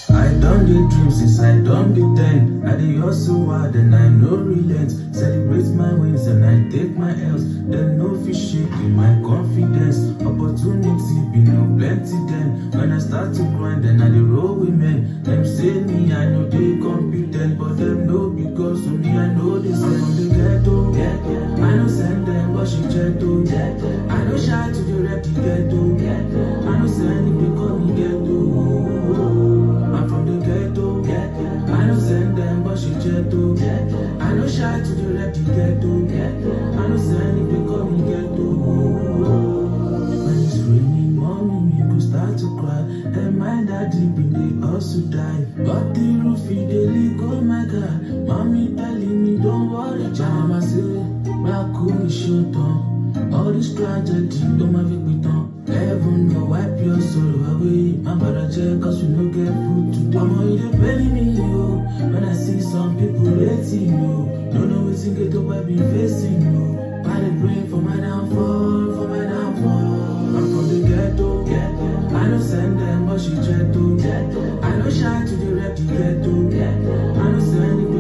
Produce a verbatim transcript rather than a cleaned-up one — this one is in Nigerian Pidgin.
I don't dey dream since I don't be ten. I dey hustle hard and I no relent. Celebrate my wins and I take my L's. Dem no fit shake in my confidence. Opportunity be no plenty then. When I start to grind and I dey roll with men. Dem say me I no dey competent, but dem know because of me I know this. I'm from the ghetto, ghetto. I no send them but she ghetto, ghetto. I no shy to the rep the ghetto, ghetto. I no send it because me ghetto. I'm from the ghetto, ghetto. I no send them but she ghetto, ghetto. I no shy to the rep the ghetto, ghetto. I no send it because me ghetto. When it's raining, mommy, me go start to cry. And my daddy been they also die. But the roof he dey leak, oh my God. Mommy telling me don't worry, Mama say, my cool shut on. All this tragedy don't have it with on. Heaven go wipe your sorrow away. My brother check cause we no get food today. Mama you dey belly me yo. When I see some people hating you, don't know what's in get up I been facing you. By the brain for my downfall, for my downfall. I'm from the ghetto, ghetto. I no send them but she ghetto, ghetto. I no shy to the rep the ghetto, ghetto. I no send it